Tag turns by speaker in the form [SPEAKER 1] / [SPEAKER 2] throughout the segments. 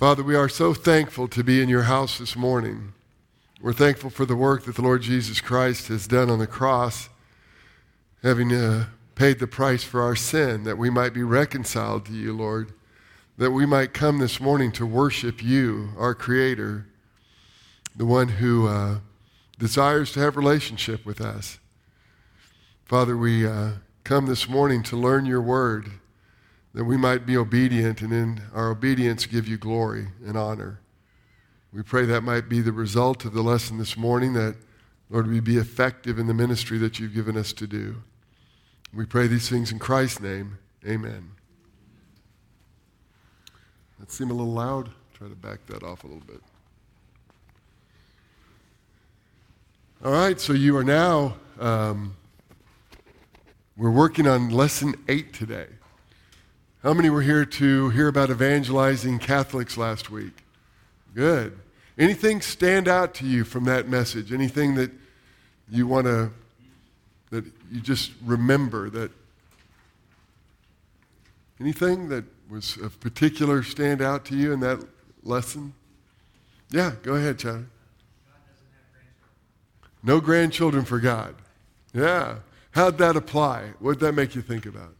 [SPEAKER 1] Father, we are so thankful to be in your house this morning. We're thankful for the work that the Lord Jesus Christ has done on the cross, having paid the price for our sin, that we might be reconciled to you, Lord, that we might come this morning to worship you, our Creator, the one who desires to have relationship with us. Father, we come this morning to learn your word, that we might be obedient, and in our obedience give you glory and honor. We pray that might be the result of the lesson this morning, that, Lord, we be effective in the ministry that you've given us to do. We pray these things in Christ's name. Amen. That seemed a little loud. Try to back that off a little bit. All right, so you are now, we're working on lesson 8 today. How many were here to hear about evangelizing Catholics last week? Good. Anything stand out to you from that message? Anything that you want to, that you just remember, that anything that was of particular stand out to you in that lesson? Yeah, go ahead, Chad. No grandchildren for God. Yeah. How'd that apply? What'd that make you think about?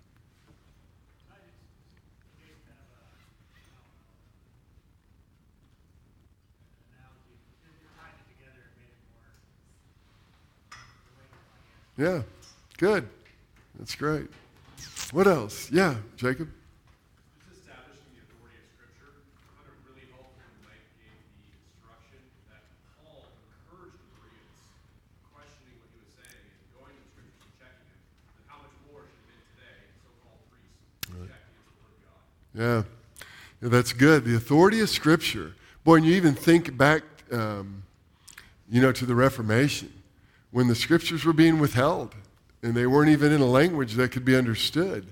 [SPEAKER 1] Yeah, good. That's great. What else? Yeah, Jacob?
[SPEAKER 2] Just establishing the authority of Scripture. I found it really helpful when Mike gave the instruction that Paul encouraged the Bereans, questioning what he was saying and going to the Scriptures and checking it. And how much more should men today, so-called priests, check against the Word of God?
[SPEAKER 1] Yeah, that's good. The authority of Scripture. Boy, and you even think back, to the Reformation, when the Scriptures were being withheld, and they weren't even in a language that could be understood.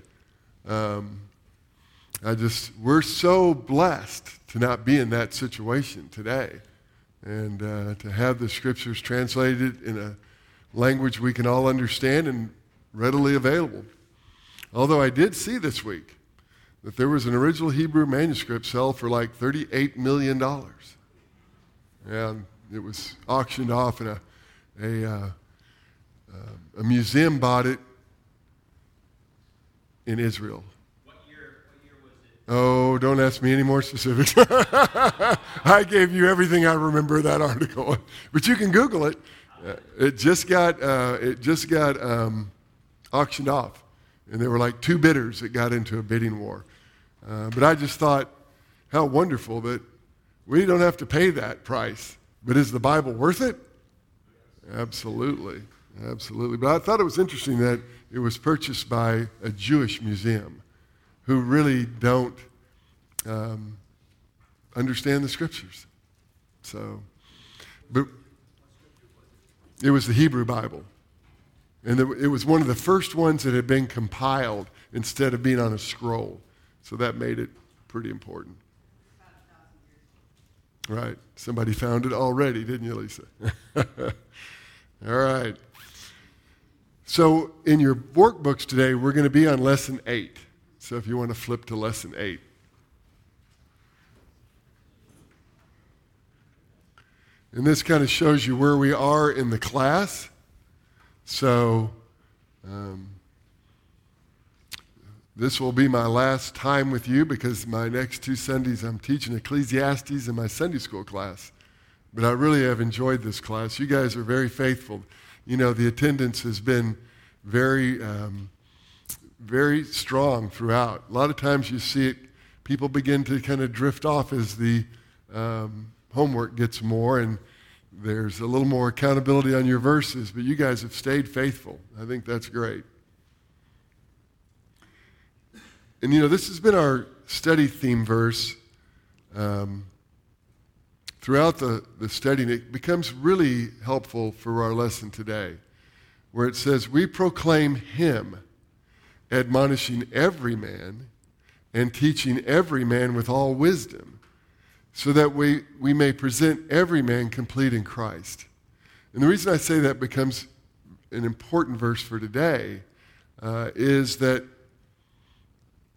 [SPEAKER 1] We're so blessed to not be in that situation today, and to have the Scriptures translated in a language we can all understand and readily available. Although I did see this week that there was an original Hebrew manuscript sell for like $38 million. And it was auctioned off, and a museum bought it in Israel.
[SPEAKER 2] What year was it?
[SPEAKER 1] Oh, don't ask me any more specifics. I gave you everything I remember of that article, but you can Google it. It just got auctioned off, and there were like 2 bidders that got into a bidding war. But I just thought, how wonderful that we don't have to pay that price. But is the Bible worth it? Absolutely. Absolutely. But I thought it was interesting that it was purchased by a Jewish museum who really don't understand the Scriptures. So, but it was the Hebrew Bible. And it was one of the first ones that had been compiled instead of being on a scroll. So that made it pretty important. Right. Somebody found it already, didn't you, Lisa? All right. So in your workbooks today, we're going to be on lesson 8. So if you want to flip to lesson 8. And this kind of shows you where we are in the class. So this will be my last time with you, because my next 2 Sundays I'm teaching Ecclesiastes in my Sunday school class. But I really have enjoyed this class. You guys are very faithful. You know, the attendance has been very, very strong throughout. A lot of times you see it, people begin to kind of drift off as the homework gets more, and there's a little more accountability on your verses, but you guys have stayed faithful. I think that's great. And this has been our study theme verse throughout the study, and it becomes really helpful for our lesson today, where it says, "We proclaim him, admonishing every man and teaching every man with all wisdom, so that we may present every man complete in Christ." And the reason I say that becomes an important verse for today is that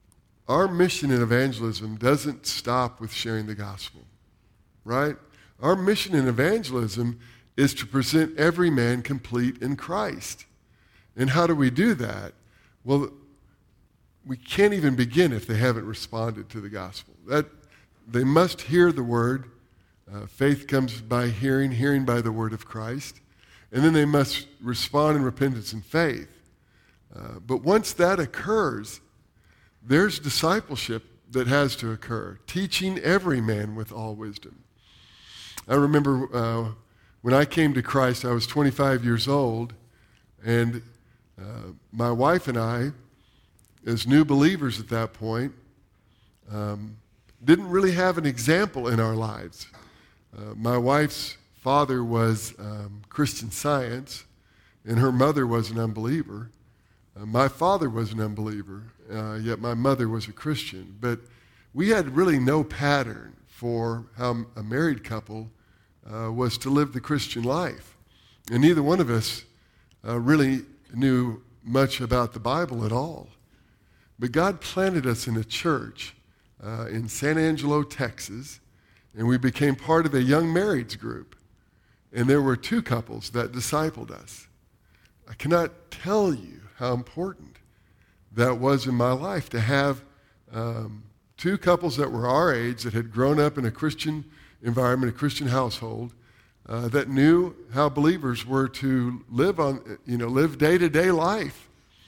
[SPEAKER 1] our mission in evangelism doesn't stop with sharing the gospel, right? Our mission in evangelism is to present every man complete in Christ. And how do we do that? Well, we can't even begin if they haven't responded to the gospel. That they must hear the word. Faith comes by hearing, hearing by the word of Christ. And then they must respond in repentance and faith. But once that occurs, there's discipleship that has to occur, teaching every man with all wisdom. I remember when I came to Christ, I was 25 years old, and my wife and I, as new believers at that point, didn't really have an example in our lives. My wife's father was Christian Science, and her mother was an unbeliever. My father was an unbeliever, yet my mother was a Christian. But we had really no pattern for how a married couple was to live the Christian life. And neither one of us really knew much about the Bible at all. But God planted us in a church in San Angelo, Texas, and we became part of a young marrieds group. And there were two couples that discipled us. I cannot tell you how important that was in my life to have two couples that were our age that had grown up in a Christian environment, a Christian household, that knew how believers were to live day-to-day life,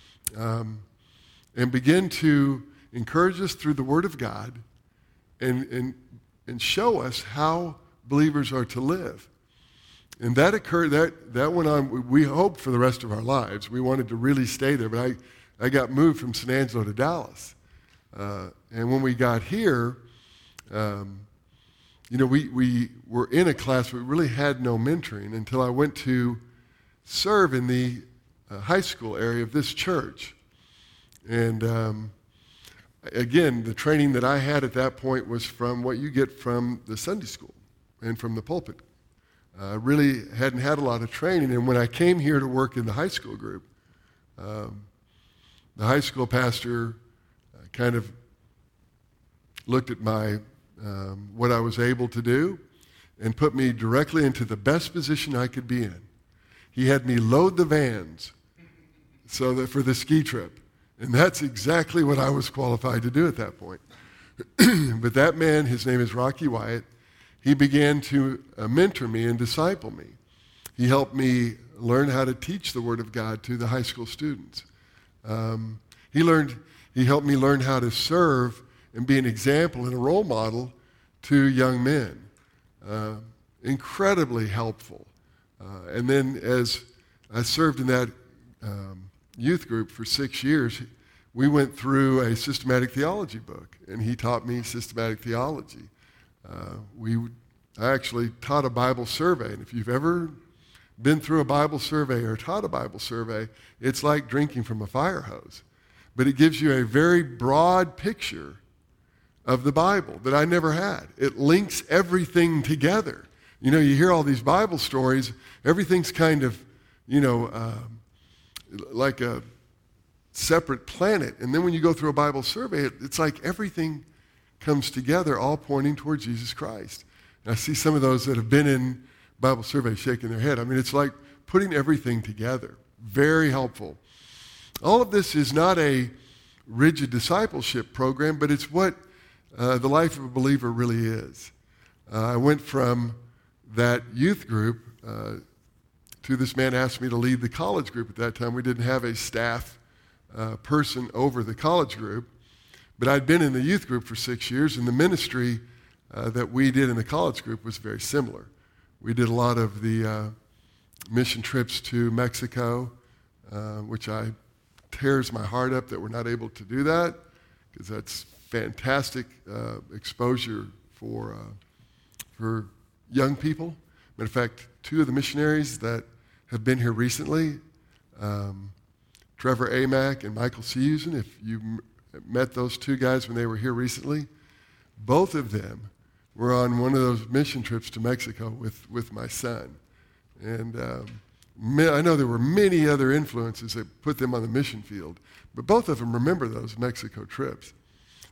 [SPEAKER 1] and begin to encourage us through the Word of God and show us how believers are to live. And that occurred, that went on, we hoped for the rest of our lives. We wanted to really stay there, but I got moved from San Angelo to Dallas. And when we got here, we were in a class, we really had no mentoring until I went to serve in the high school area of this church. And again, the training that I had at that point was from what you get from the Sunday school and from the pulpit. I really hadn't had a lot of training, and when I came here to work in the high school group, the high school pastor kind of looked at my what I was able to do and put me directly into the best position I could be in. He had me load the vans for the ski trip, and that's exactly what I was qualified to do at that point. But that man, his name is Rocky Wyatt, he began to mentor me and disciple me. He helped me learn how to teach the Word of God to the high school students. He helped me learn how to serve and be an example and a role model to young men. Incredibly helpful. And then as I served in that youth group for 6 years, we went through a systematic theology book, and he taught me systematic theology. I actually taught a Bible survey, and if you've ever been through a Bible survey or taught a Bible survey, it's like drinking from a fire hose. But it gives you a very broad picture of the Bible that I never had. It links everything together. You hear all these Bible stories, everything's kind of, like a separate planet. And then when you go through a Bible survey, it's like everything comes together, all pointing toward Jesus Christ. And I see some of those that have been in Bible survey shaking their head. I mean, it's like putting everything together. Very helpful. All of this is not a rigid discipleship program, but it's what the life of a believer really is. I went from that youth group to this man asked me to lead the college group. At that time, we didn't have a staff person over the college group, but I'd been in the youth group for 6 years, and the ministry that we did in the college group was very similar. We did a lot of the mission trips to Mexico, which tears my heart up that we're not able to do that, because that's fantastic exposure for young people. Matter of fact, 2 of the missionaries that have been here recently, Trevor Amack and Michael Seusen, if you met those 2 guys when they were here recently, both of them were on one of those mission trips to Mexico with my son. And I know there were many other influences that put them on the mission field, but both of them remember those Mexico trips.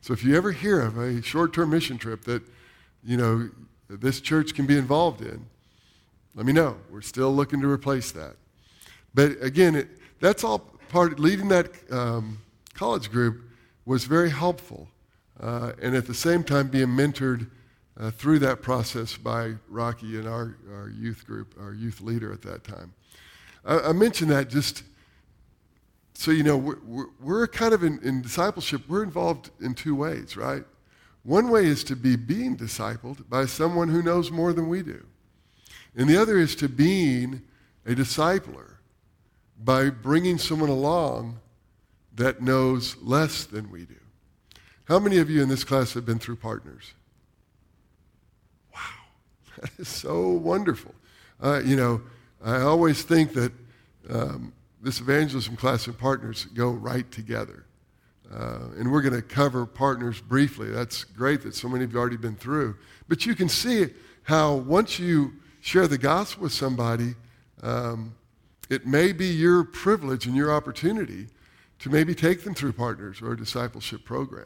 [SPEAKER 1] So if you ever hear of a short-term mission trip that, this church can be involved in, let me know. We're still looking to replace that. But again, that's all part, leading that college group was very helpful. And at the same time being mentored through that process by Rocky and our youth group, our youth leader at that time. I mentioned that just so you know, we're kind of in discipleship, we're involved in two ways, right? One way is to be being discipled by someone who knows more than we do. And the other is to being a discipler by bringing someone along that knows less than we do. How many of you in this class have been through Partners? Wow, that is so wonderful. I always think that this evangelism class and Partners go right together. And we're going to cover Partners briefly. That's great that so many of you have already been through. But you can see how once you share the gospel with somebody, it may be your privilege and your opportunity to maybe take them through Partners or a discipleship program.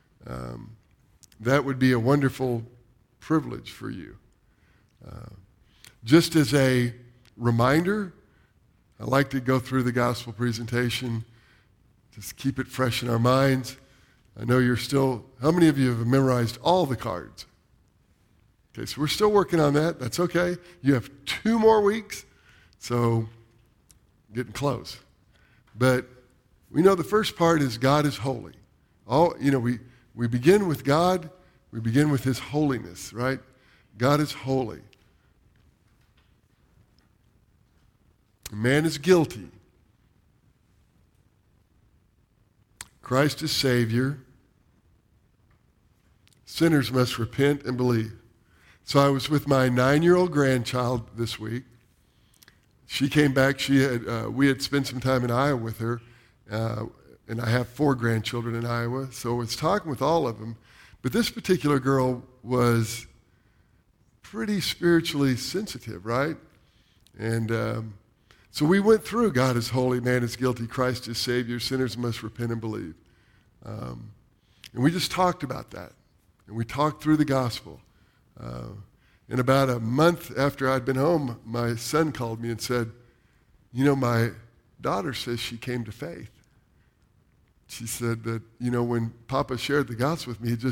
[SPEAKER 1] That would be a wonderful privilege for you. Just as a reminder, I like to go through the gospel presentation, just keep it fresh in our minds. I know how many of you have memorized all the cards? Okay, so we're still working on that. That's okay. You have 2 more weeks, so getting close. But we know the first part is God is holy. We begin with God. We begin with his holiness, right? God is holy. Man is guilty. Christ is Savior. Sinners must repent and believe. So I was with my 9-year-old grandchild this week. She came back. We had spent some time in Iowa with her, and I have 4 grandchildren in Iowa, so I was talking with all of them. But this particular girl was pretty spiritually sensitive, right? And so we went through God is holy, man is guilty, Christ is Savior, sinners must repent and believe. And we just talked about that. And we talked through the gospel. And about a month after I'd been home, my son called me and said, my daughter says she came to faith. She said that, when Papa shared the gospel with me,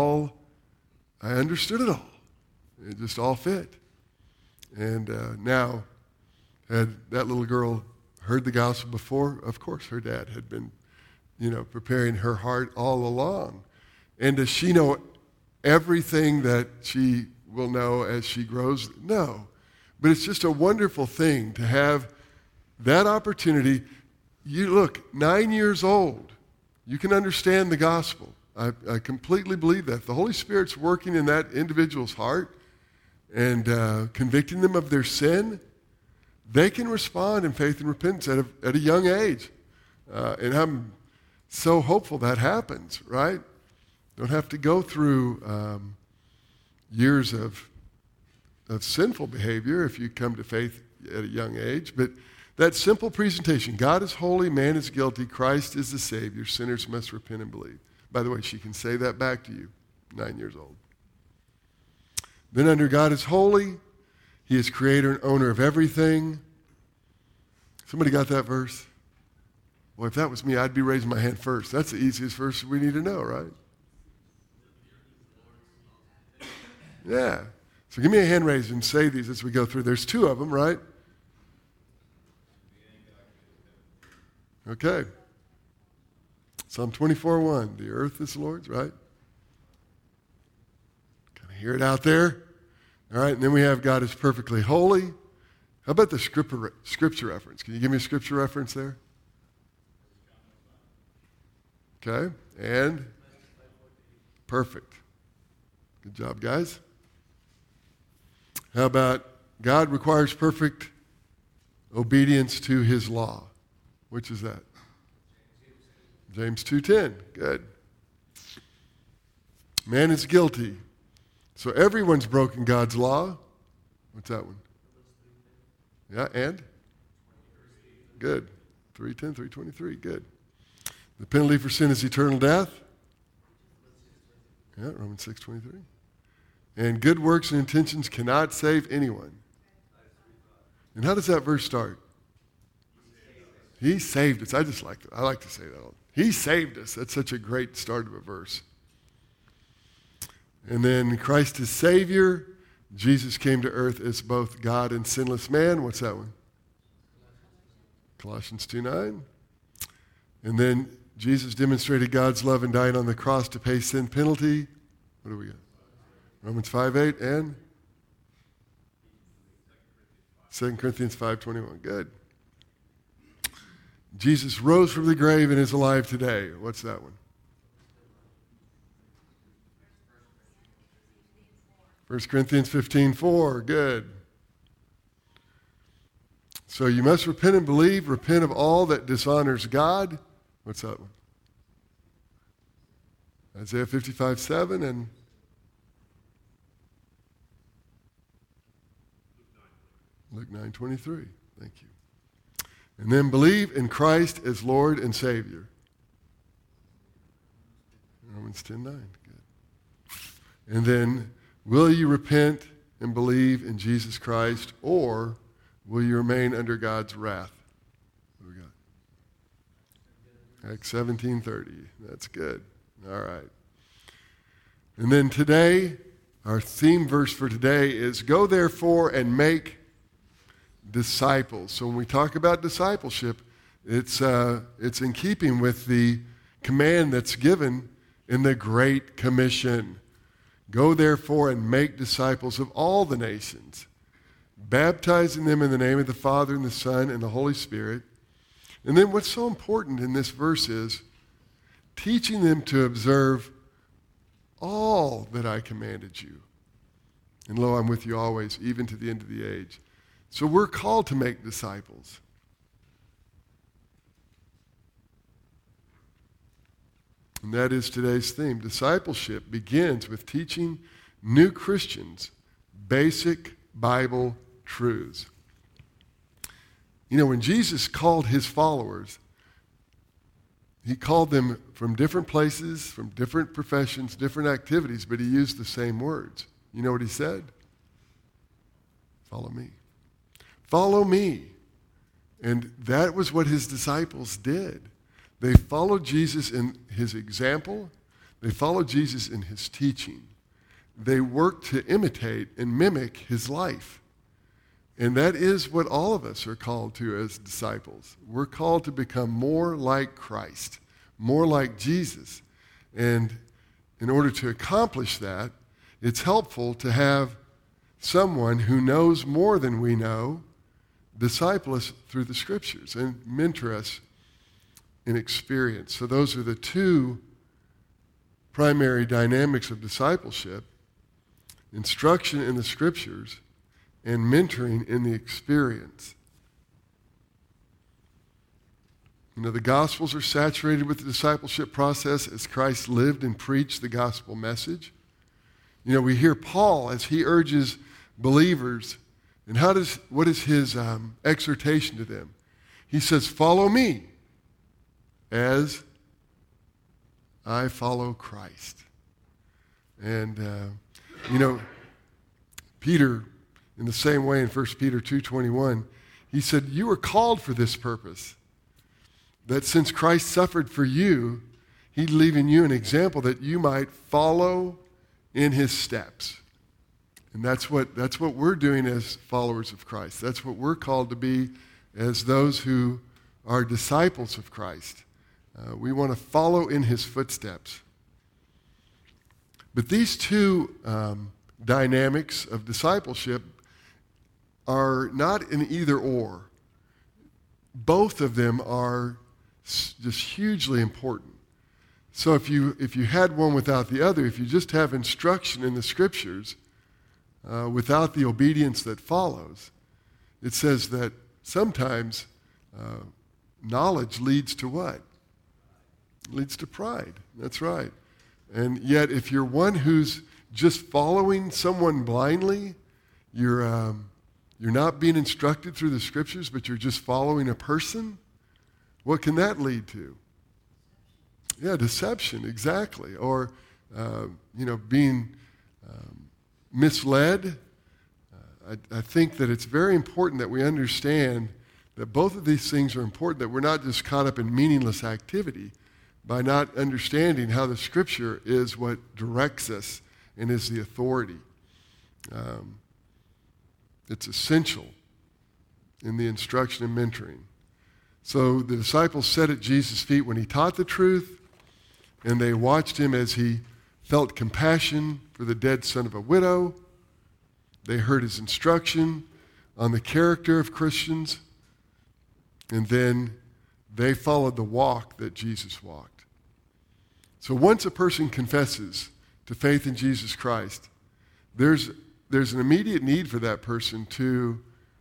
[SPEAKER 1] I understood it all. It just all fit. And now, had that little girl heard the gospel before? Of course, her dad had been, preparing her heart all along. And does she know everything that she will know as she grows? No. But it's just a wonderful thing to have that opportunity. You look, 9 years old, you can understand the gospel. I completely believe that. The Holy Spirit's working in that individual's heart and convicting them of their sin. They can respond in faith and repentance at a young age. And I'm so hopeful that happens, right? Don't have to go through years of sinful behavior if you come to faith at a young age. But that simple presentation, God is holy, man is guilty, Christ is the Savior, sinners must repent and believe. By the way, she can say that back to you, 9 years old. Then under God is holy, he is creator and owner of everything. Somebody got that verse? Well, if that was me, I'd be raising my hand first. That's the easiest verse we need to know, right? Yeah. So give me a hand raise and say these as we go through. There's 2 of them, right? Okay. Psalm 24:1. The earth is the Lord's, right? Kind of hear it out there. All right, and then we have God is perfectly holy. How about the scripture reference? Can you give me a scripture reference there? Okay, and perfect. Good job, guys. How about God requires perfect obedience to his law? Which is that? James 2:10. Good. Man is guilty. So everyone's broken God's law. What's that one? Yeah, and? Good. 3:10, 3:23. Good. The penalty for sin is eternal death. Yeah, Romans 6:23. And good works and intentions cannot save anyone. And how does that verse start? He saved us. I like to say that. He saved us. That's such a great start of a verse. And then Christ is Savior. Jesus came to earth as both God and sinless man. What's that one? Colossians 2:9. And then Jesus demonstrated God's love and died on the cross to pay sin penalty. What do we got? Romans 5:8 and 2 Corinthians 5:21. Good. Jesus rose from the grave and is alive today. What's that one? 1 Corinthians 15:4. Good. So you must repent and believe. Repent of all that dishonors God. What's that one? Isaiah 55:7 and Luke 9:23. Thank you. And then believe in Christ as Lord and Savior. Romans 10:9. Good. And then will you repent and believe in Jesus Christ, or will you remain under God's wrath? What do we got? Acts 17:30. That's good. All right. And then today, our theme verse for today is go therefore and make disciples. So when we talk about discipleship, it's in keeping with the command that's given in the Great Commission. Go therefore and make disciples of all the nations, baptizing them in the name of the Father and the Son and the Holy Spirit. And then what's so important in this verse is teaching them to observe all that I commanded you. And lo, I'm with you always, even to the end of the age. So we're called to make disciples. And that is today's theme. Discipleship begins with teaching new Christians basic Bible truths. You know, when Jesus called his followers, he called them from different places, from different professions, different activities, but he used the same words. You know what he said? Follow me. Follow me. And that was what his disciples did. They followed Jesus in his example. They followed Jesus in his teaching. They worked to imitate and mimic his life. And that is what all of us are called to as disciples. We're called to become more like Christ, more like Jesus. And in order to accomplish that, it's helpful to have someone who knows more than we know disciple us through the Scriptures and mentor us in experience. So those are the two primary dynamics of discipleship: instruction in the Scriptures and mentoring in the experience. You know, the Gospels are saturated with the discipleship process as Christ lived and preached the gospel message. You know, we hear Paul as he urges believers, and what is his exhortation to them? He says, follow me as I follow Christ. And, you know, Peter, in the same way in 1 Peter 2:21, he said, you are called for this purpose, that since Christ suffered for you, he'd leave in you an example that you might follow in his steps. And that's what we're doing as followers of Christ. That's what we're called to be as those who are disciples of Christ. We want to follow in his footsteps. But these two dynamics of discipleship are not an either or. Both of them are just hugely important. So if you had one without the other, if you just have instruction in the Scriptures without the obedience that follows, it says that sometimes knowledge leads to what? Leads to pride. That's right. And yet if you're one who's just following someone blindly, you're not being instructed through the Scriptures, but you're just following a person, what can that lead to? Yeah, deception, exactly. Or being misled. I think that it's very important that we understand that both of these things are important, that we're not just caught up in meaningless activity by not understanding how the Scripture is what directs us and is the authority. It's essential in the instruction and mentoring. So the disciples sat at Jesus' feet when he taught the truth, and they watched him as he felt compassion for the dead son of a widow. They heard his instruction on the character of Christians, and then they followed the walk that Jesus walked. So once a person confesses to faith in Jesus Christ, there's an immediate need for that person to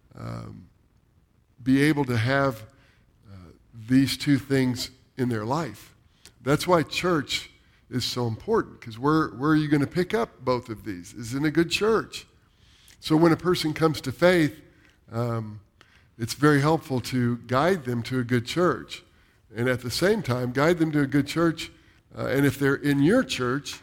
[SPEAKER 1] be able to have these two things in their life. That's why church is so important, because where are you going to pick up both of these? Is in a good church. So when a person comes to faith, it's very helpful to guide them to a good church. And at the same time, guide them to a good church. And if they're in your church,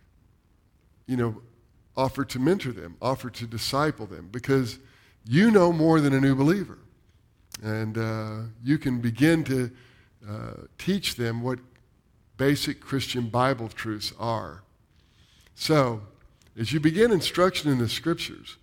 [SPEAKER 1] offer to mentor them, offer to disciple them, because you know more than a new believer. And you can begin to teach them what basic Christian Bible truths are. So, as you begin instruction in the Scriptures,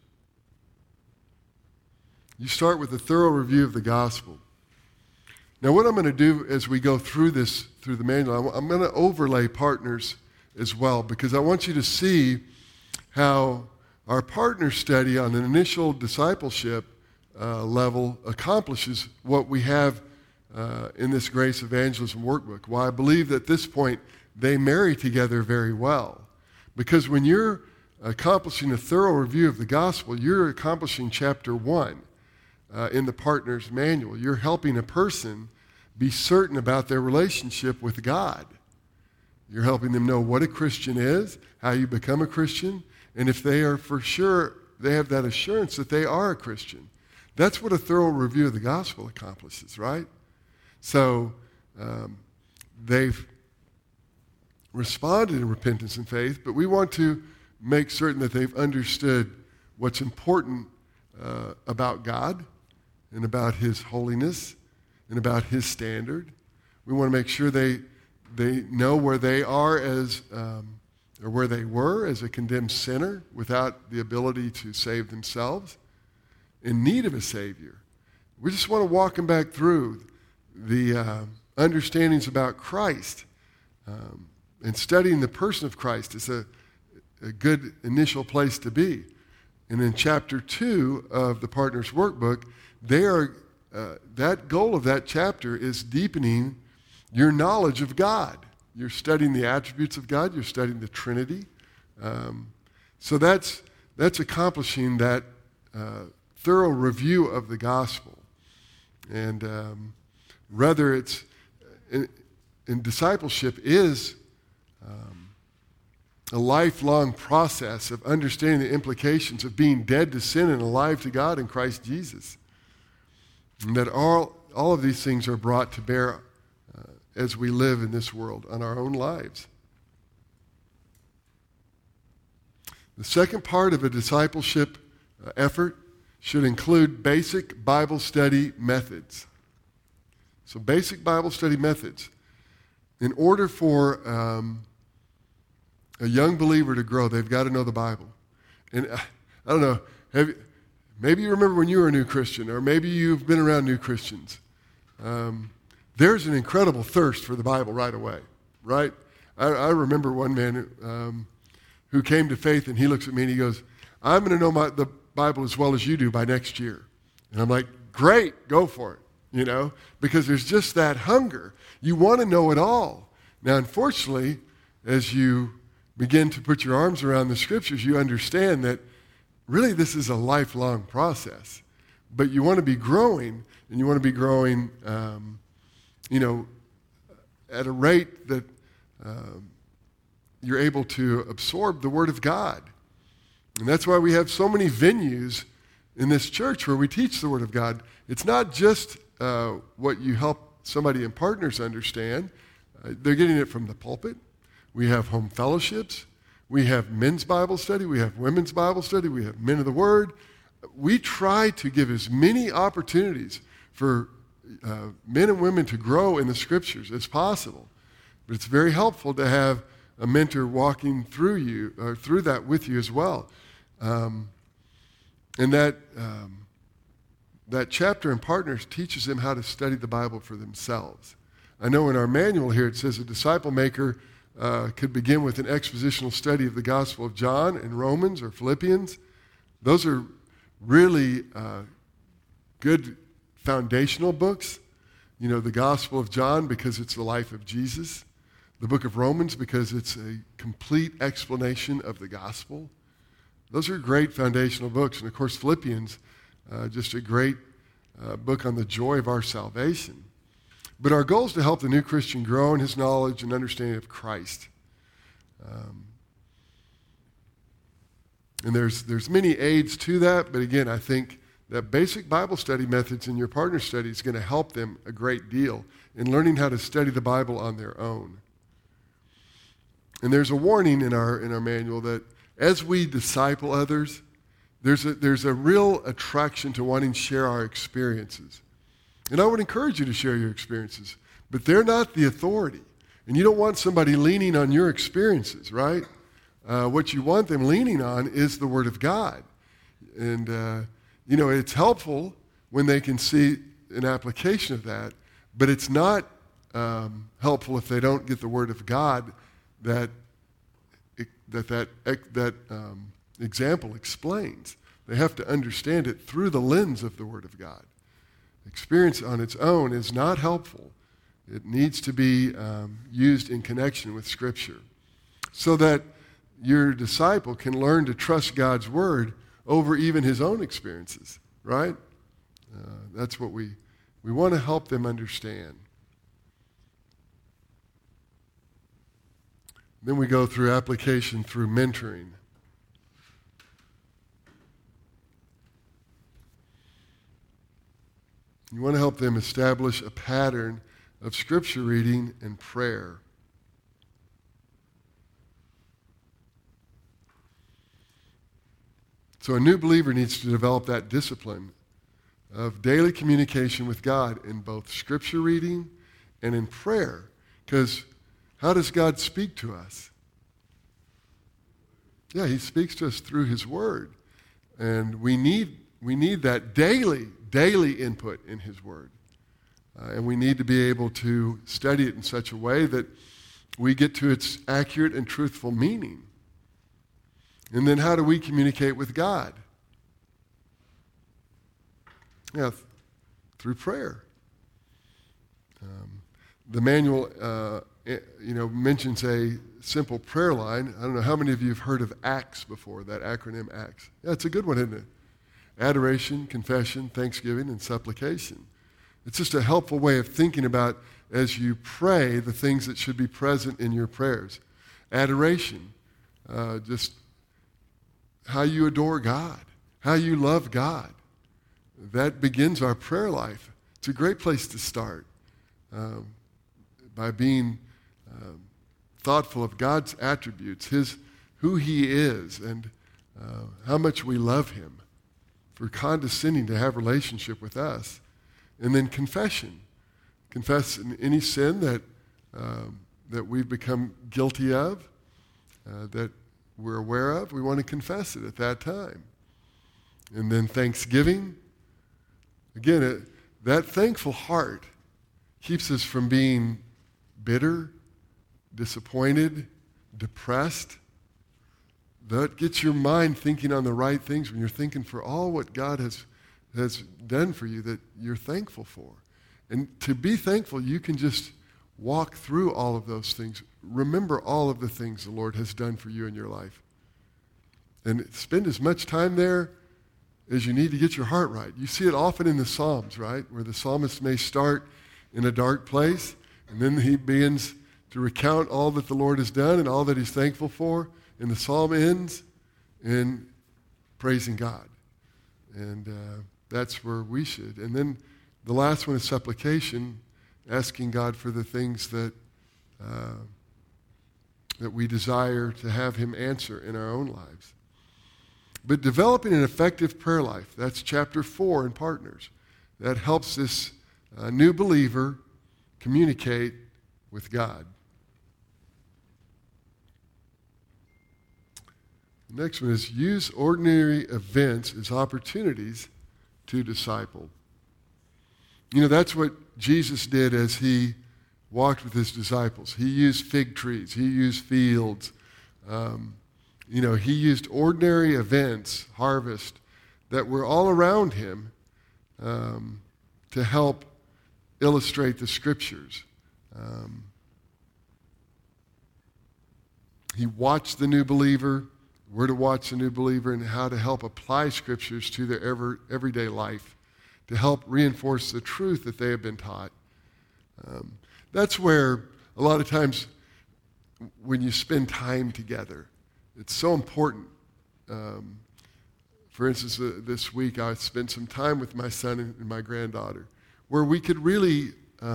[SPEAKER 1] you start with a thorough review of the gospel. Now, what I'm going to do as we go through the manual, I'm going to overlay partners as well, because I want you to see how our partner study on an initial discipleship level accomplishes what we have in this Grace Evangelism workbook. Well, I believe that at this point they marry together very well. Because when you're accomplishing a thorough review of the gospel, you're accomplishing chapter 1 in the partner's manual. You're helping a person be certain about their relationship with God. You're helping them know what a Christian is, how you become a Christian, and if they are for sure, they have that assurance that they are a Christian. That's what a thorough review of the gospel accomplishes, right? So they've responded in repentance and faith, but we want to make certain that they've understood what's important about God and about His holiness and about His standard. We want to make sure they know where they are or where they were as a condemned sinner without the ability to save themselves, in need of a Savior. We just want to walk them back through the understandings about Christ. And studying the person of Christ is a good initial place to be. And in chapter 2 of the Partners Workbook, that goal of that chapter is deepening your knowledge of God. You're studying the attributes of God. You're studying the Trinity. So that's accomplishing that thorough review of the gospel. And whether it's in discipleship is a lifelong process of understanding the implications of being dead to sin and alive to God in Christ Jesus. And that all of these things are brought to bear as we live in this world on our own lives. The second part of a discipleship effort should include basic Bible study methods. So basic Bible study methods. In order for a young believer to grow, they've got to know the Bible. And I don't know, maybe you remember when you were a new Christian, or maybe you've been around new Christians. There's an incredible thirst for the Bible right away, right? I remember one man who came to faith, and he looks at me and he goes, I'm going to know the Bible as well as you do by next year. And I'm like, great, go for it, because there's just that hunger. You want to know it all. Now, unfortunately, as you begin to put your arms around the Scriptures, you understand that really this is a lifelong process. But you want to be growing, and you want to be growing, at a rate that you're able to absorb the Word of God. And that's why we have so many venues in this church where we teach the Word of God. It's not just what you help somebody in Partners understand. They're getting it from the pulpit. We have home fellowships. We have men's Bible study. We have women's Bible study. We have Men of the Word. We try to give as many opportunities for men and women to grow in the Scriptures as possible. But it's very helpful to have a mentor walking through you, or through that with you as well. And that chapter in Partners teaches them how to study the Bible for themselves. I know in our manual here it says a disciple maker could begin with an expositional study of the Gospel of John and Romans or Philippians. Those are really good foundational books. You know, the Gospel of John because it's the life of Jesus. The book of Romans because it's a complete explanation of the gospel. Those are great foundational books. And of course, Philippians, just a great book on the joy of our salvation. But our goal is to help the new Christian grow in his knowledge and understanding of Christ. And there's many aids to that, but again, I think that basic Bible study methods in your partner study is going to help them a great deal in learning how to study the Bible on their own. And there's a warning in our manual that as we disciple others, there's a real attraction to wanting to share our experiences. And I would encourage you to share your experiences, but they're not the authority. And you don't want somebody leaning on your experiences, right? What you want them leaning on is the Word of God. And, it's helpful when they can see an application of that, but it's not helpful if they don't get the Word of God that example explains. They have to understand it through the lens of the Word of God. Experience on its own is not helpful. It needs to be used in connection with Scripture so that your disciple can learn to trust God's Word over even his own experiences, right? That's what we want to help them understand. Then we go through application through mentoring. You want to help them establish a pattern of Scripture reading and prayer. So a new believer needs to develop that discipline of daily communication with God in both Scripture reading and in prayer. Because how does God speak to us? Yeah, he speaks to us through his Word. And we need that daily input in his Word. And we need to be able to study it in such a way that we get to its accurate and truthful meaning. And then how do we communicate with God? Yeah, through prayer. The manual, mentions a simple prayer line. I don't know how many of you have heard of ACTS before, that acronym ACTS. Yeah, it's a good one, isn't it? Adoration, confession, thanksgiving, and supplication. It's just a helpful way of thinking about, as you pray, the things that should be present in your prayers. Adoration, just how you adore God, how you love God. That begins our prayer life. It's a great place to start by being thoughtful of God's attributes, who he is, and how much we love him for condescending to have a relationship with us. And then confession. Confess any sin that we've become guilty of, that we're aware of. We want to confess it at that time. And then thanksgiving. Again, that thankful heart keeps us from being bitter, disappointed, depressed. That gets your mind thinking on the right things when you're thinking for all what God has done for you that you're thankful for. And to be thankful, you can just walk through all of those things. Remember all of the things the Lord has done for you in your life. And spend as much time there as you need to get your heart right. You see it often in the Psalms, right? Where the psalmist may start in a dark place, and then he begins to recount all that the Lord has done and all that he's thankful for. And the psalm ends in praising God. And that's where we should. And then the last one is supplication, asking God for the things that that we desire to have him answer in our own lives. But developing an effective prayer life, that's chapter 4 in Partners. That helps this new believer communicate with God. The next one is use ordinary events as opportunities to disciple. You know, that's what Jesus did as he walked with his disciples. He used fig trees. He used fields. He used ordinary events, harvest, that were all around him to help illustrate the Scriptures. He watched the new believer, where to watch the new believer, and how to help apply Scriptures to their everyday life, to help reinforce the truth that they have been taught. That's where a lot of times when you spend time together, it's so important. For instance, this week I spent some time with my son and my granddaughter where we could really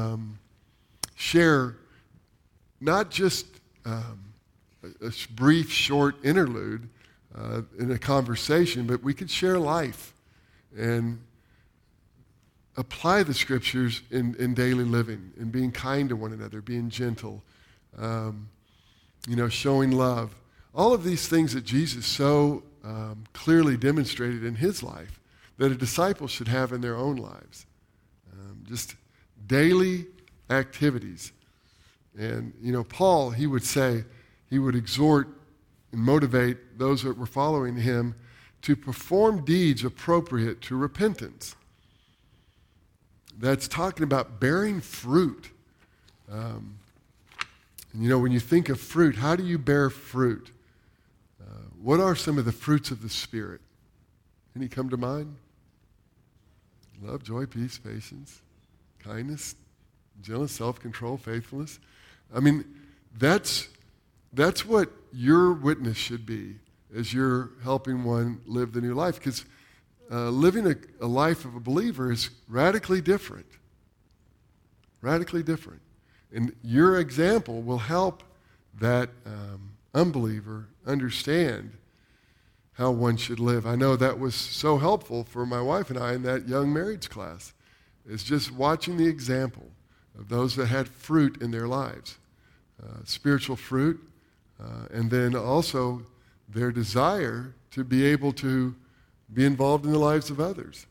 [SPEAKER 1] share not just a brief, short interlude in a conversation, but we could share life and apply the Scriptures in daily living, in being kind to one another, being gentle, showing love. All of these things that Jesus so clearly demonstrated in his life that a disciple should have in their own lives. Just daily activities. And, Paul, he would say, he would exhort and motivate those that were following him to perform deeds appropriate to repentance. That's talking about bearing fruit. When you think of fruit, how do you bear fruit? What are some of the fruits of the Spirit? Any come to mind? Love, joy, peace, patience, kindness, gentleness, self-control, faithfulness. I mean, that's what your witness should be as you're helping one live the new life. Because living a life of a believer is radically different. Radically different. And your example will help that unbeliever understand how one should live. I know that was so helpful for my wife and I in that young marriage class, is just watching the example of those that had fruit in their lives, spiritual fruit, and then also their desire to be able to be involved in the lives of others,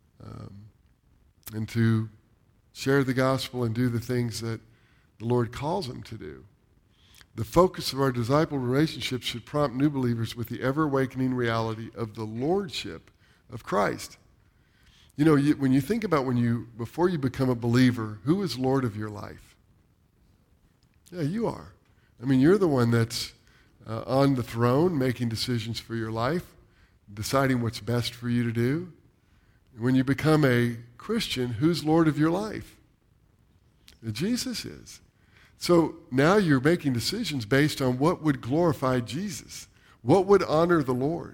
[SPEAKER 1] and to share the gospel and do the things that the Lord calls them to do. The focus of our disciple relationship should prompt new believers with the ever-awakening reality of the lordship of Christ. When you think about before you become a believer, who is Lord of your life? Yeah, you are. I mean, you're the one that's on the throne making decisions for your life, deciding what's best for you to do. When you become a Christian, who's Lord of your life? Jesus is. So now you're making decisions based on what would glorify Jesus, what would honor the Lord.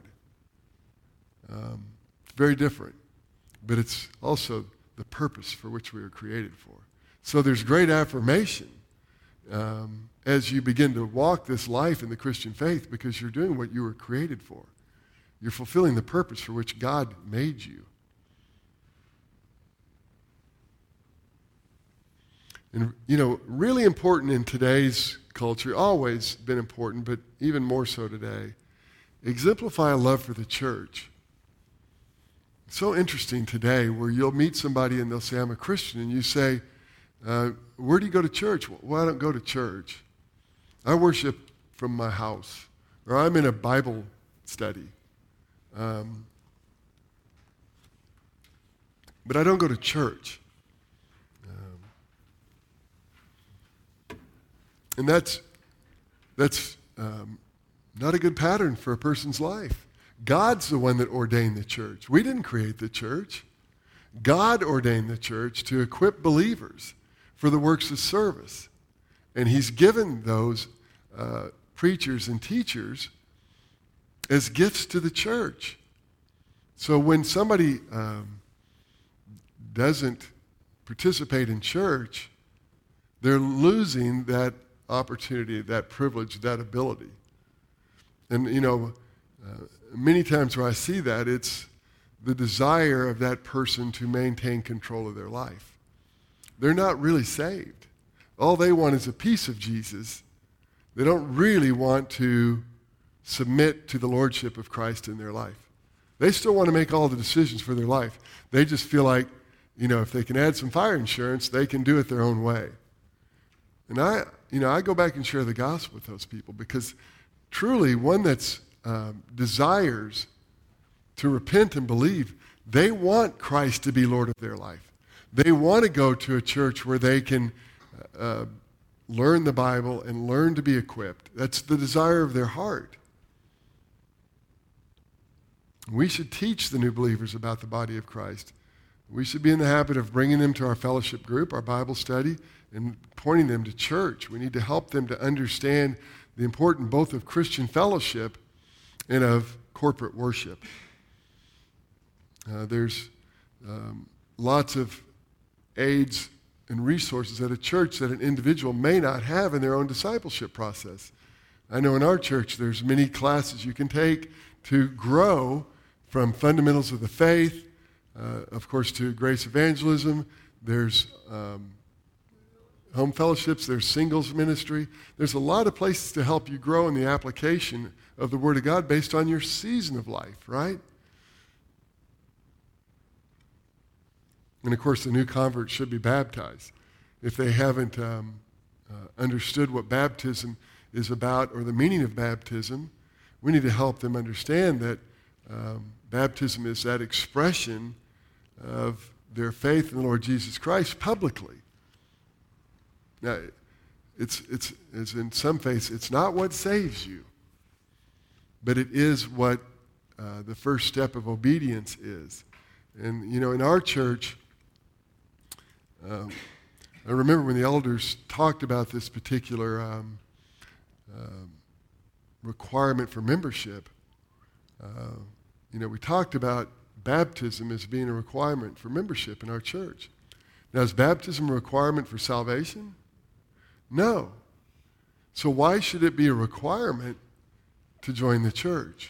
[SPEAKER 1] It's very different, but it's also the purpose for which we were created for. So there's great affirmation as you begin to walk this life in the Christian faith, because you're doing what you were created for. You're fulfilling the purpose for which God made you. And, really important in today's culture, always been important, but even more so today, exemplify a love for the church. It's so interesting today where you'll meet somebody and they'll say, I'm a Christian, and you say, where do you go to church? Well, I don't go to church. I worship from my house, or I'm in a Bible study. But I don't go to church. And that's not a good pattern for a person's life. God's the one that ordained the church. We didn't create the church. God ordained the church to equip believers for the works of service. And he's given those preachers and teachers as gifts to the church. So when somebody doesn't participate in church, they're losing that opportunity, that privilege, that ability. And, many times where I see that, it's the desire of that person to maintain control of their life. They're not really saved. All they want is a piece of Jesus. They don't really want to submit to the lordship of Christ in their life. They still want to make all the decisions for their life. They just feel like, if they can add some fire insurance, they can do it their own way. And I go back and share the gospel with those people, because truly one that's desires to repent and believe, they want Christ to be Lord of their life. They want to go to a church where they can learn the Bible and learn to be equipped. That's the desire of their heart. We should teach the new believers about the body of Christ. We should be in the habit of bringing them to our fellowship group, our Bible study, and pointing them to church. We need to help them to understand the importance both of Christian fellowship and of corporate worship. There's lots of aids and resources at a church that an individual may not have in their own discipleship process. I know in our church there's many classes you can take to grow from fundamentals of the faith, of course, to grace evangelism. There's home fellowships, there's singles ministry. There's a lot of places to help you grow in the application of the Word of God based on your season of life, right? And of course, the new convert should be baptized. If they haven't understood what baptism is about or the meaning of baptism, we need to help them understand that baptism is that expression of their faith in the Lord Jesus Christ publicly. Now, it's in some faiths, it's not what saves you, but it is what the first step of obedience is. And, in our church, I remember when the elders talked about this particular requirement for membership, we talked about baptism as being a requirement for membership in our church. Now, is baptism a requirement for salvation? No. So why should it be a requirement to join the church?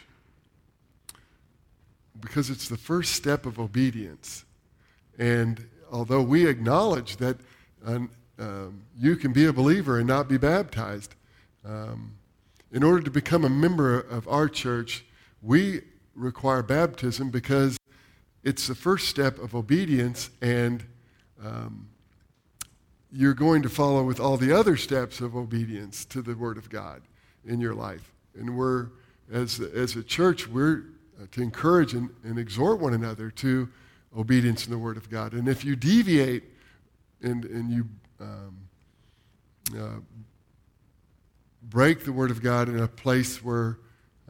[SPEAKER 1] Because it's the first step of obedience. And although we acknowledge that you can be a believer and not be baptized, in order to become a member of our church, we require baptism because it's the first step of obedience, and you're going to follow with all the other steps of obedience to the Word of God in your life. And we're, as a church, we're to encourage and exhort one another to obedience in the Word of God. And if you deviate and you break the Word of God in a place where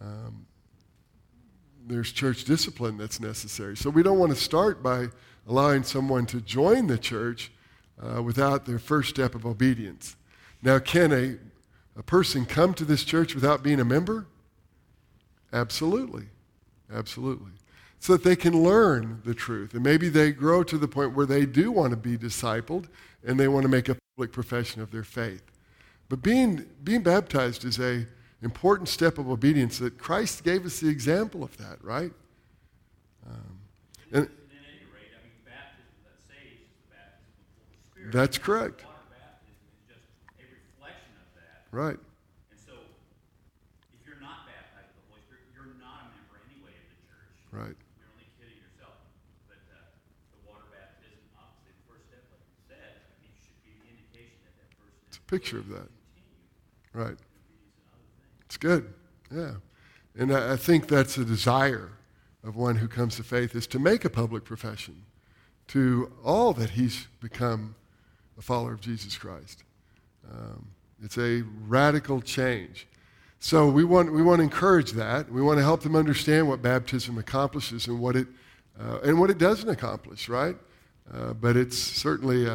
[SPEAKER 1] there's church discipline that's necessary. So we don't want to start by allowing someone to join the church without their first step of obedience. Now, can a person come to this church without being a member? Absolutely. Absolutely. So that they can learn the truth. And maybe they grow to the point where they do want to be discipled and they want to make a public profession of their faith. But being baptized is an important step of obedience that Christ gave us the example of that, right? And
[SPEAKER 3] at any rate, baptism that saves is the baptism of the Holy Spirit.
[SPEAKER 1] That's correct.
[SPEAKER 3] Water baptism is just a reflection of that.
[SPEAKER 1] Right.
[SPEAKER 3] And so, if you're not baptized with the Holy Spirit, you're not a member anyway of the church.
[SPEAKER 1] Right.
[SPEAKER 3] You're only kidding yourself. But the water baptism, obviously, the first step, like you said, should be the indication that that person
[SPEAKER 1] It's a picture of that.
[SPEAKER 3] continue
[SPEAKER 1] Right.
[SPEAKER 3] in obedience and other things.
[SPEAKER 1] It's good. Yeah. And I think that's a desire of one who comes to faith, is to make a public profession to all that he's become a follower of Jesus Christ. It's a radical change. So we want to encourage that. We want to help them understand what baptism accomplishes and what it doesn't accomplish, right? But it's certainly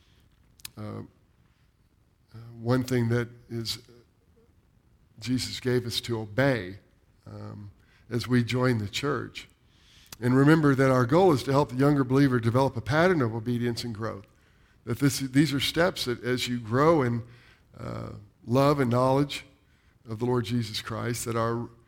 [SPEAKER 1] one thing that is Jesus gave us to obey as we join the church. And remember that our goal is to help the younger believer develop a pattern of obedience and growth. That these are steps that as you grow in love and knowledge of the Lord Jesus Christ, that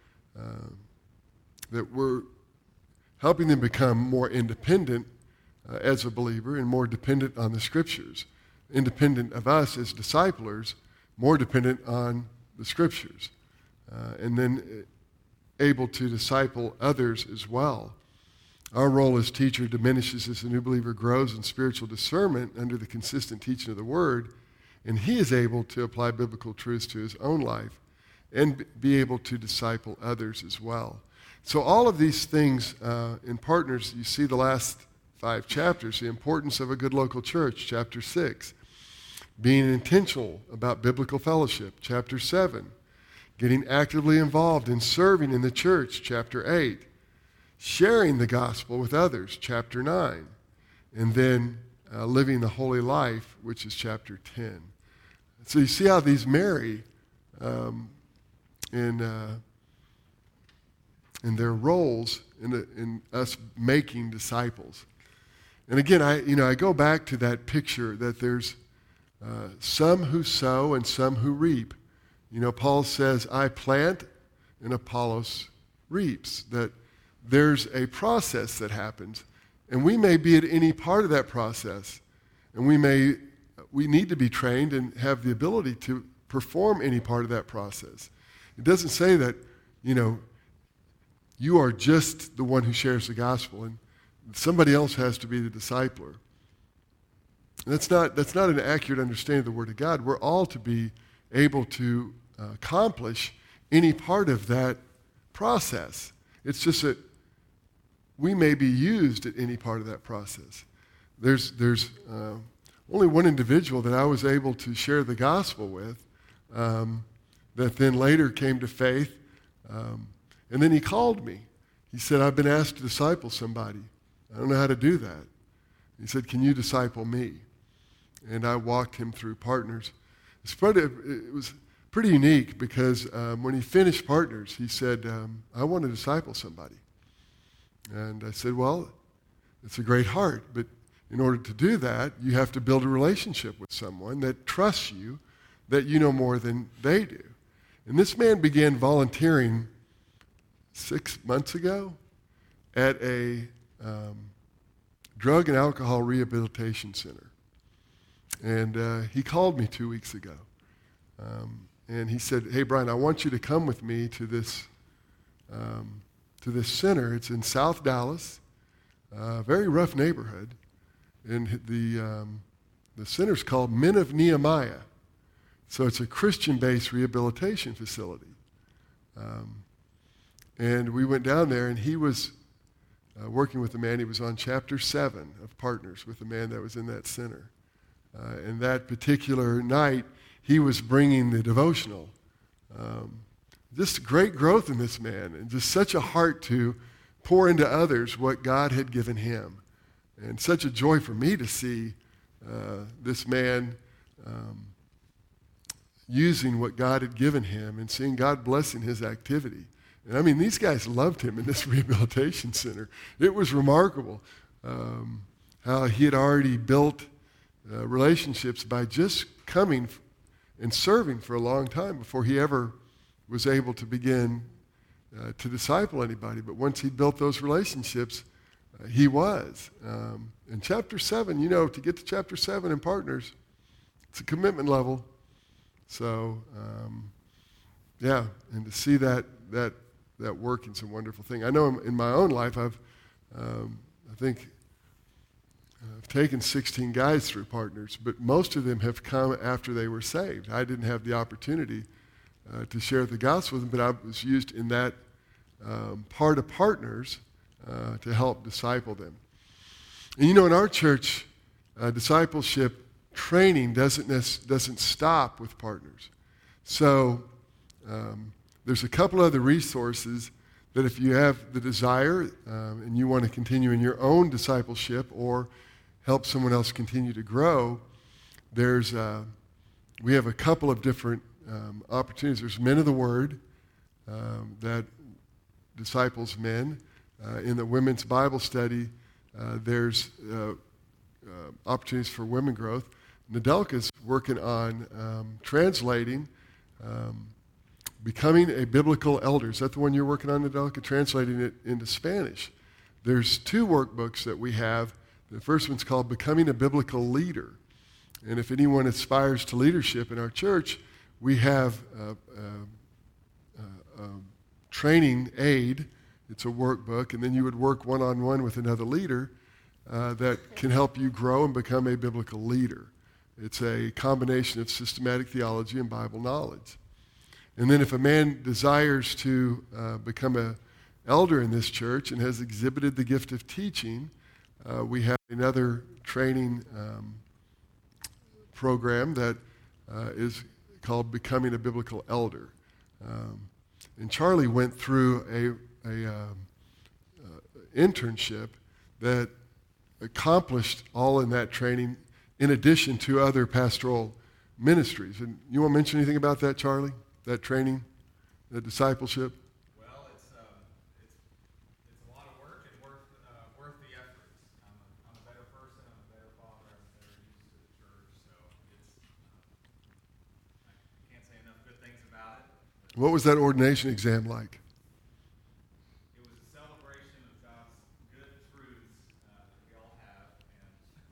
[SPEAKER 1] we're helping them become more independent as a believer and more dependent on the Scriptures, independent of us as disciplers, more dependent on the Scriptures, and then able to disciple others as well. Our role as teacher diminishes as the new believer grows in spiritual discernment under the consistent teaching of the Word, and he is able to apply biblical truths to his own life and be able to disciple others as well. So all of these things in Partners, you see the last 5 chapters, the importance of a good local church, chapter 6, being intentional about biblical fellowship, chapter 7, getting actively involved in serving in the church, chapter 8, sharing the gospel with others, chapter 9, and then living the holy life, which is chapter 10. So you see how these marry in their roles in us making disciples. And again, I go back to that picture that there's some who sow and some who reap. Paul says, I plant and Apollos reaps, that there's a process that happens, and we may be at any part of that process, and we need to be trained and have the ability to perform any part of that process. It doesn't say that, you are just the one who shares the gospel, and somebody else has to be the discipler. That's not an accurate understanding of the Word of God. We're all to be able to accomplish any part of that process. It's just that we may be used at any part of that process. There's only one individual that I was able to share the gospel with that then later came to faith, and then he called me. He said, I've been asked to disciple somebody. I don't know how to do that. He said, can you disciple me? And I walked him through Partners. It was pretty unique because when he finished Partners, he said, I want to disciple somebody. And I said, well, it's a great heart, but in order to do that, you have to build a relationship with someone that trusts you, that you know more than they do. And this man began volunteering 6 months ago at a drug and alcohol rehabilitation center. And he called me 2 weeks ago. And he said, hey, Brian, I want you to come with me to this center. It's in South Dallas, very rough neighborhood. And the center's called Men of Nehemiah. So it's a Christian-based rehabilitation facility. And we went down there, and he was working with a man. He was on chapter 7 of Partners with the man that was in that center. And that particular night, he was bringing the devotional. Just great growth in this man, and just such a heart to pour into others what God had given him. And such a joy for me to see this man using what God had given him and seeing God blessing his activity. And I mean, these guys loved him in this rehabilitation center. It was remarkable how he had already built relationships by just coming and serving for a long time before he ever was able to begin to disciple anybody. But once he built those relationships, he was. In chapter 7, to get to chapter 7 in Partners, it's a commitment level. So, and to see that working is a wonderful thing. I know in my own life, I've taken 16 guys through Partners, but most of them have come after they were saved. I didn't have the opportunity to share the gospel with them, but I was used in that part of Partners to help disciple them. And in our church, discipleship training doesn't stop with Partners. So there's a couple other resources that if you have the desire and you want to continue in your own discipleship or help someone else continue to grow, we have a couple of different opportunities. There's Men of the Word that disciples men. In the women's Bible study, there's opportunities for women growth. Nadelka's working on translating Becoming a Biblical Elder. Is that the one you're working on, Nadalka? Translating it into Spanish. There's 2 workbooks that we have. The first one's called Becoming a Biblical Leader. And if anyone aspires to leadership in our church, we have a training aid. It's a workbook, and then you would work one-on-one with another leader that can help you grow and become a biblical leader. It's a combination of systematic theology and Bible knowledge. And then if a man desires to become an elder in this church and has exhibited the gift of teaching, we have another training program that is called Becoming a Biblical Elder. And Charlie went through a internship that accomplished all in that training in addition to other pastoral ministries. And you want to mention anything about that, Charlie? That training, that discipleship?
[SPEAKER 2] Well, it's a lot of work and worth the effort. I'm a better person. I'm a better father. I'm a better use to the church. So I can't say enough good things about it.
[SPEAKER 1] What was that ordination exam like?
[SPEAKER 2] It was a celebration of God's good truths that we all have, and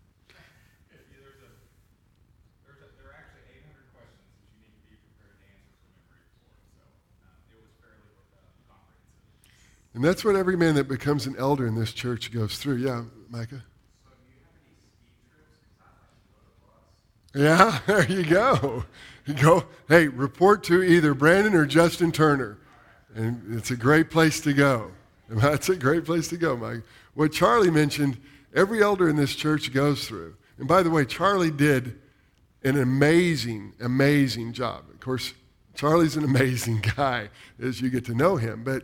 [SPEAKER 2] there are actually 800 questions that you need to be prepared to answer from memory for. So it was fairly comprehensive.
[SPEAKER 1] And that's what every man that becomes an elder in this church goes through. Yeah, Micah?
[SPEAKER 2] So do you have any ski trips? Because I'd like to go to a bus.
[SPEAKER 1] Yeah, there you go. You go, hey, report to either Brandon or Justin Turner. And it's a great place to go. That's a great place to go, Mike. What Charlie mentioned, every elder in this church goes through. And by the way, Charlie did an amazing, amazing job. Of course, Charlie's an amazing guy as you get to know him. But,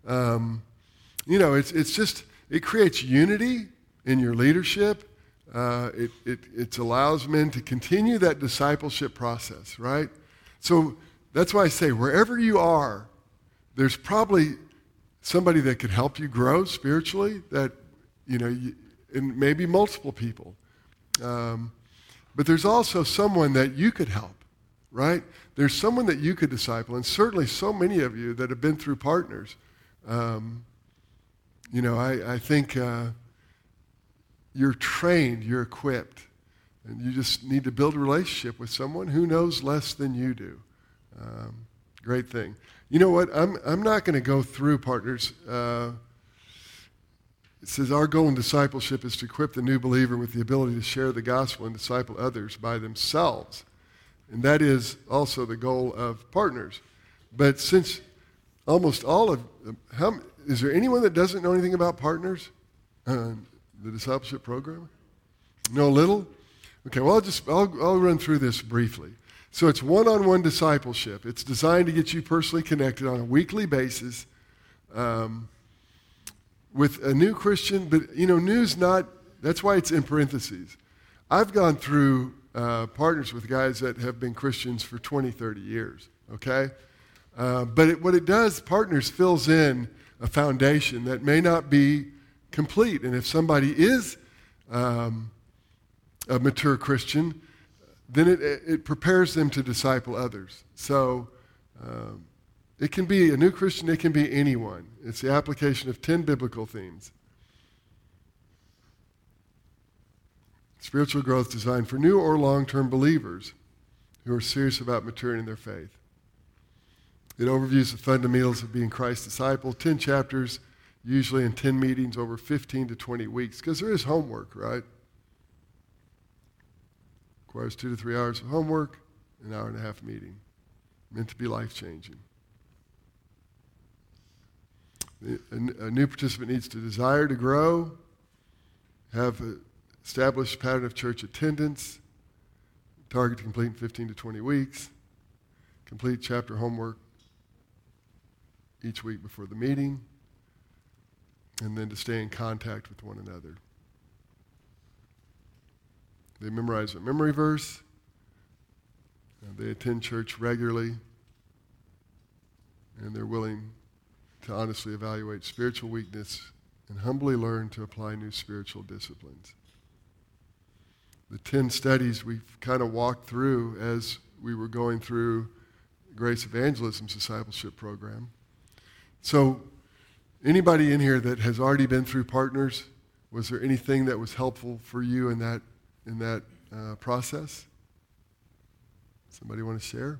[SPEAKER 1] it's just, it creates unity in your leadership. It allows men to continue that discipleship process, right? So that's why I say wherever you are, there's probably somebody that could help you grow spiritually, that, and maybe multiple people. But there's also someone that you could help, right? There's someone that you could disciple, and certainly so many of you that have been through partners. I think you're trained, you're equipped, and you just need to build a relationship with someone who knows less than you do. Great thing. You know what? I'm not going to go through partners. It says our goal in discipleship is to equip the new believer with the ability to share the gospel and disciple others by themselves. And that is also the goal of partners. But since almost all of them, is there anyone that doesn't know anything about partners? The discipleship program? Know a little? Okay, well, I'll run through this briefly. So it's one-on-one discipleship. It's designed to get you personally connected on a weekly basis with a new Christian, but new's not, that's why it's in parentheses. I've gone through partners with guys that have been Christians for 20, 30 years, okay? But what it does, partners fills in a foundation that may not be complete. And if somebody is a mature Christian, then it prepares them to disciple others. So it can be a new Christian, it can be anyone. It's the application of 10 biblical themes. Spiritual growth designed for new or long-term believers who are serious about maturing in their faith. It overviews the fundamentals of being Christ's disciple, 10 chapters, usually in 10 meetings over 15 to 20 weeks, because there is homework, right? Requires 2 to 3 hours of homework, an hour and a half meeting. Meant to be life-changing. A new participant needs to desire to grow, have an established pattern of church attendance, target to complete in 15 to 20 weeks, complete chapter homework each week before the meeting, and then to stay in contact with one another. They memorize a memory verse. They attend church regularly. And they're willing to honestly evaluate spiritual weakness and humbly learn to apply new spiritual disciplines. The 10 studies we've kind of walked through as we were going through Grace Evangelism's discipleship program. So anybody in here that has already been through Partners, was there anything that was helpful for you in that process? Somebody want to share?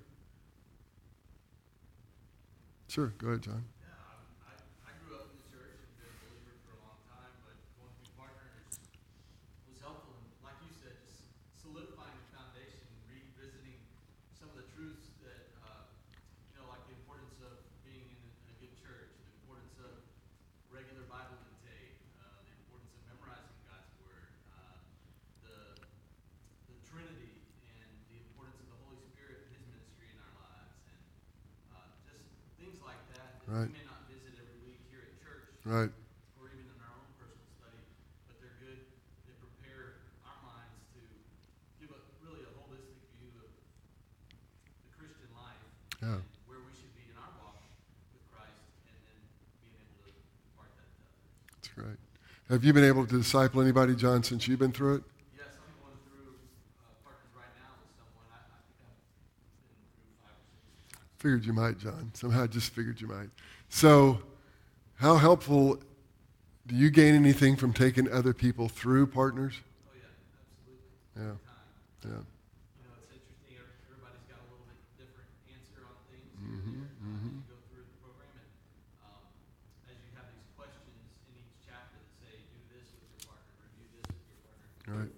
[SPEAKER 1] Sure, go ahead, John.
[SPEAKER 4] Yeah, I grew up in the church and been a believer for a long time, but going through Partners was helpful. And like you said, just solidifying the foundation, revisiting some of the truths that, like the importance of being in a good church, the importance of regular Bible intake, the importance of memorizing God's Word, the Trinity, and the importance of the Holy Spirit and His ministry in our lives, and just things like that
[SPEAKER 1] Right.
[SPEAKER 4] we may not visit every week here at church,
[SPEAKER 1] Right.
[SPEAKER 4] or even in our own personal study, but they're good. They prepare our minds to give really a holistic view of the Christian life,
[SPEAKER 1] Yeah.
[SPEAKER 4] and where we should be in our walk with Christ, and then being able to impart that to others.
[SPEAKER 1] That's great. Have you been able to disciple anybody, John, since you've been through it?
[SPEAKER 4] Yes, I'm going through Partners right now with someone. I think I've been through 5 or 6 times.
[SPEAKER 1] Figured you might, John. Somehow I just figured you might. So how helpful, do you gain anything from taking other people through Partners?
[SPEAKER 4] Oh yeah, absolutely.
[SPEAKER 1] Yeah.
[SPEAKER 4] Every time.
[SPEAKER 1] Yeah.
[SPEAKER 4] It's interesting. Everybody's got a little bit different answer on things
[SPEAKER 1] Mhm,
[SPEAKER 4] as you go through the program, and as you have these questions in each chapter that say, do this with your partner, or do this with your partner.
[SPEAKER 1] Right.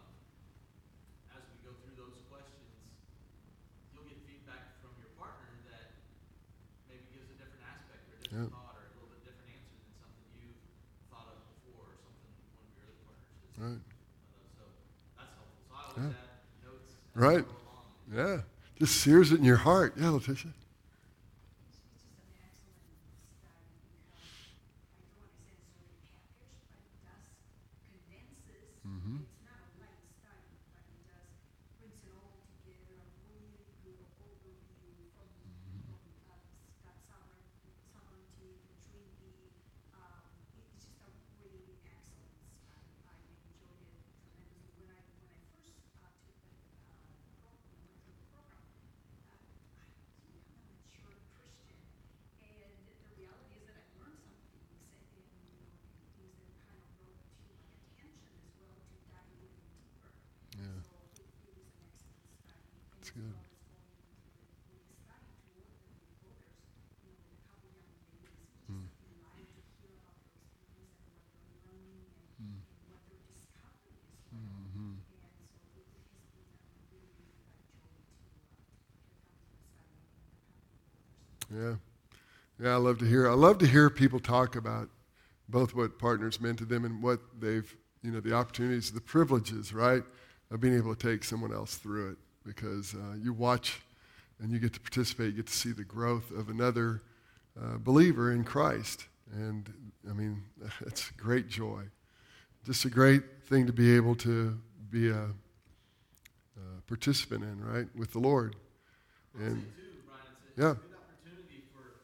[SPEAKER 4] As we go through those questions, you'll get feedback from your partner that maybe gives a different aspect or a different
[SPEAKER 1] Yeah.
[SPEAKER 4] thought or a little bit different answer than something you thought of before, or something one of your other partners has
[SPEAKER 1] Right.
[SPEAKER 4] so that's helpful. So I always
[SPEAKER 1] Yeah.
[SPEAKER 4] add notes as
[SPEAKER 1] Right.
[SPEAKER 4] we go along.
[SPEAKER 1] Yeah. Just sears it in your heart. Yeah, Letitia.
[SPEAKER 5] It's just an excellent study because I don't want to say it's really packaged, but it does condenses.
[SPEAKER 1] Mhm.
[SPEAKER 5] It's not a light study, but it does brings it all together. A really good overview from God's sovereignty, the Trinity. It's just a really excellent study. I enjoyed it tremendously. When I first took the program, went through the program. I was a mature Christian, and the reality is that I learned some things, and things that kind of brought to my attention as well to dive a little deeper.
[SPEAKER 1] Yeah.
[SPEAKER 5] So it was an excellent study, and
[SPEAKER 1] That's
[SPEAKER 5] as
[SPEAKER 1] good.
[SPEAKER 5] well as going with the study to work with others, with a couple young ladies. It's just a delight to hear about their experience and what they're learning and what they're discovering as well.
[SPEAKER 1] Mhm.
[SPEAKER 5] And so it has been a really, really joy to come to the study and the company of others.
[SPEAKER 1] Yeah. Yeah, I love to hear people talk about both what Partners meant to them and what they've, the opportunities, the privileges, right, of being able to take someone else through it. Because you watch and you get to participate, you get to see the growth of another believer in Christ. And, I mean, it's great joy. Just a great thing to be able to be a participant in, right, with the Lord. And
[SPEAKER 4] I'd say too, Brian, it's
[SPEAKER 1] yeah.
[SPEAKER 4] a good opportunity for,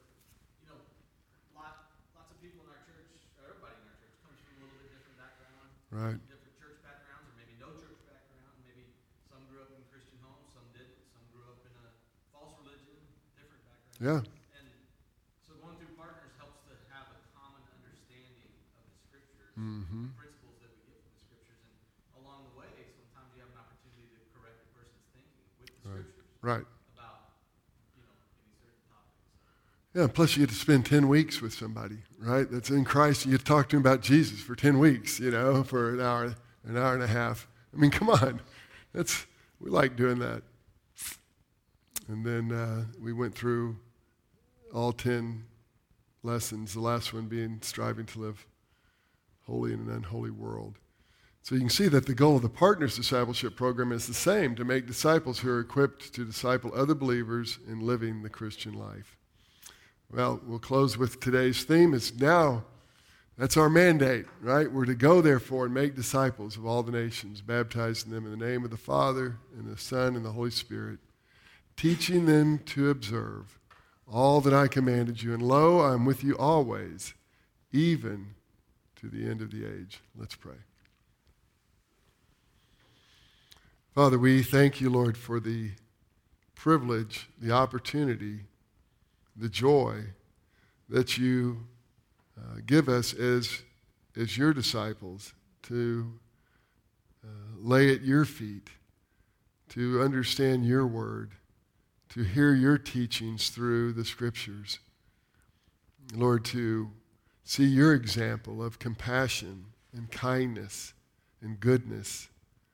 [SPEAKER 4] lots of people in our church, or everybody in our church comes from a little bit different background,
[SPEAKER 1] Right.
[SPEAKER 4] different church backgrounds, or maybe no church background. Maybe some grew up in Christian homes, some didn't. Some grew up in a false religion, different backgrounds.
[SPEAKER 1] Yeah.
[SPEAKER 4] And so going through Partners helps to have a common understanding of the Scriptures,
[SPEAKER 1] Mhm.
[SPEAKER 4] principles that we get from the Scriptures, and along the way, sometimes you have an opportunity to correct a person's thinking with the
[SPEAKER 1] Right.
[SPEAKER 4] Scriptures
[SPEAKER 1] Right.
[SPEAKER 4] about, any certain topics.
[SPEAKER 1] Yeah, plus you get to spend 10 weeks with somebody, right? That's in Christ. You get to talk to him about Jesus for 10 weeks, for an hour and a half. I mean, come on. We like doing that. And then we went through all 10 lessons, the last one being striving to live holy in an unholy world. So you can see that the goal of the Partners Discipleship Program is the same, to make disciples who are equipped to disciple other believers in living the Christian life. Well, we'll close with today's theme. That's our mandate, right? We're to go, therefore, and make disciples of all the nations, baptizing them in the name of the Father, and the Son, and the Holy Spirit, teaching them to observe all that I commanded you. And lo, I am with you always, even to the end of the age. Let's pray. Father, we thank you, Lord, for the privilege, the opportunity, the joy that you give us as your disciples to lay at your feet, to understand your word, to hear your teachings through the scriptures. Lord, to see your example of compassion and kindness and goodness,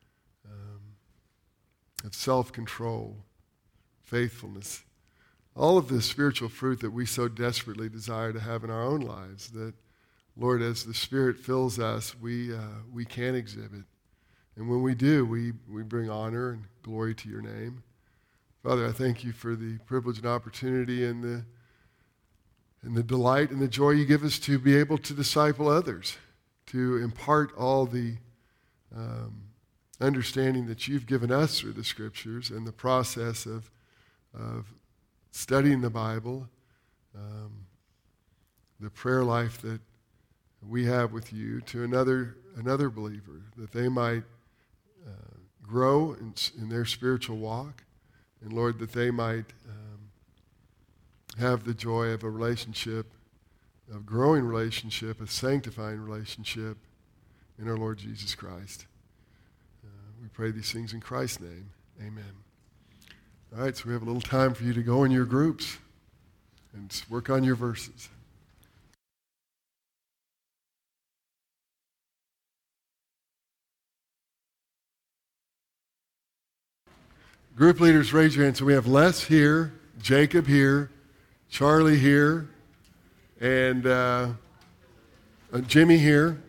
[SPEAKER 1] of self-control, faithfulness, all of the spiritual fruit that we so desperately desire to have in our own lives, that, Lord, as the Spirit fills us, we can exhibit. And when we do, we bring honor and glory to your name. Father, I thank you for the privilege and opportunity and the delight and the joy you give us to be able to disciple others, to impart all the understanding that you've given us through the scriptures and the process of studying the Bible, the prayer life that we have with you to another believer, that they might grow in their spiritual walk, and Lord, that they might have the joy of a relationship, of growing relationship, a sanctifying relationship in our Lord Jesus Christ. We pray these things in Christ's name. Amen. All right, so we have a little time for you to go in your groups and work on your verses. Group leaders, raise your hands. So we have Les here, Jacob here, Charlie here, and Jimmy here.